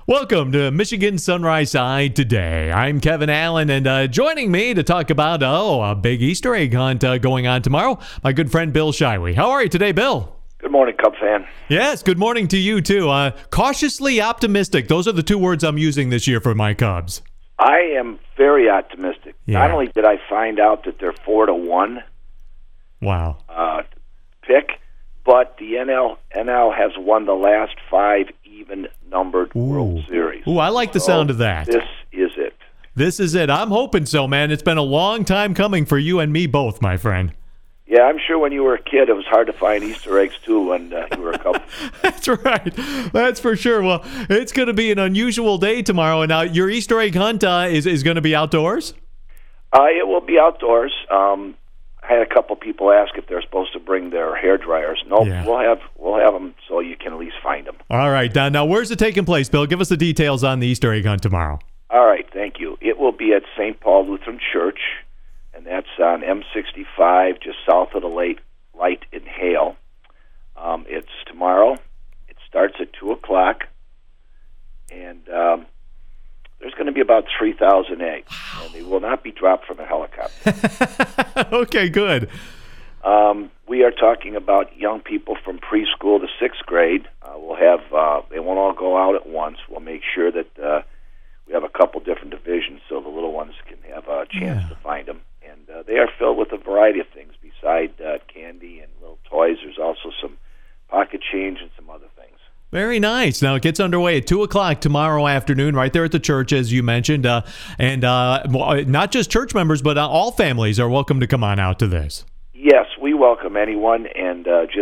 Welcome to Michigan Sunrise Side Today. I'm Kevin Allen, and joining me to talk about a big Easter egg hunt going on tomorrow, my good friend Bill Shyway. How are you today, Bill? Good morning, Cub fan. Yes, good morning to you, too. Cautiously optimistic. Those are the two words I'm using this year for my Cubs. I am very optimistic. Yeah. Not only did I find out that they're 4-1 Wow. pick, but the NL has won the last 5 even-numbered World Series. Ooh, I like the sound of that. This is it. This is it. I'm hoping so, man. It's been a long time coming for you and me both, my friend. Yeah, I'm sure when you were a kid, it was hard to find Easter eggs, too, when you were a Cub. That's right. That's for sure. Well, it's going to be an unusual day tomorrow. And now your Easter egg hunt is going to be outdoors? It will be outdoors. I had a couple people ask if they're supposed to bring their hair dryers. Nope, Yeah. we'll have them so you can at least find them. All right. Now, where's it taking place, Bill? Give us the details on the Easter egg hunt tomorrow. All right, thank you. It will be at St. Paul Lutheran Church, and that's on M65, just south of the Light in Hale. It's tomorrow. It starts at 2 o'clock, and there's going to be about 3,000 eggs, and they will not be dropped from a helicopter. Okay, good. We are talking about young people from preschool to 6th grade. We'll have they won't all go out at once. We'll make sure that we have a couple different divisions so the little ones can have a chance to find them. And they are filled with a variety of things. Beside candy and little toys, there's also some pocket change and some other things. Very nice. Now, it gets underway at 2 o'clock tomorrow afternoon right there at the church, as you mentioned. And not just church members, but all families are welcome to come on out to this. Yes, we welcome anyone, and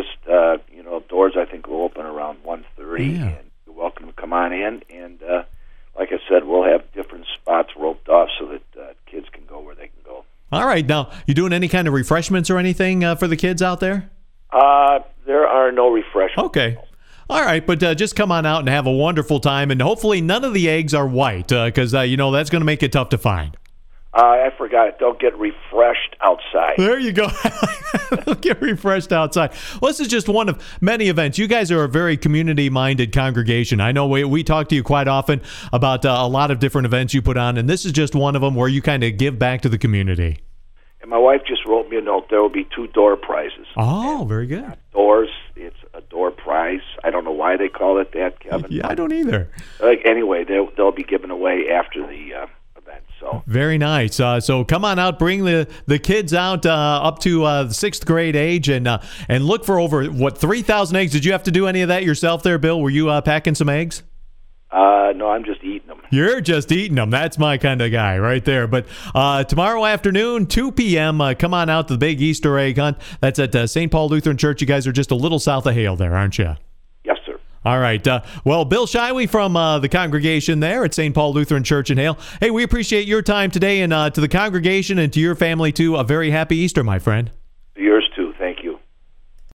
doors I think will open around 1:30, and you're welcome to come on in. And like I said, we'll have different spots roped off so that kids can go where they can go. All right. Now, you doing any kind of refreshments or anything for the kids out there? There are no refreshments. Okay. All right, but just come on out and have a wonderful time, and hopefully none of the eggs are white, because, that's going to make it tough to find. I forgot it. Don't get refreshed outside. There you go. Get refreshed outside. Well, this is just one of many events. You guys are a very community-minded congregation. I know we talk to you quite often about a lot of different events you put on, and this is just one of them where you kind of give back to the community. And my wife just wrote me a note. There will be 2 door prizes. Oh, very good. Doors. It's a door prize. I don't know why they call it that, Kevin. Yeah, I don't either. Anyway, they'll be given away after the event. So very nice. So come on out, bring the kids out up to the 6th grade age, and look for over 3,000 eggs. Did you have to do any of that yourself there, Bill? Were you packing some eggs? No, I'm just eating them. You're just eating them. That's my kind of guy right there. But tomorrow afternoon, 2 p.m., come on out to the big Easter egg hunt. That's at St. Paul Lutheran Church. You guys are just a little south of Hale there, aren't you? Yes, sir. All right. Well, Bill Shyway from the congregation there at St. Paul Lutheran Church in Hale. Hey, we appreciate your time today, and to the congregation and to your family, too, a very happy Easter, my friend.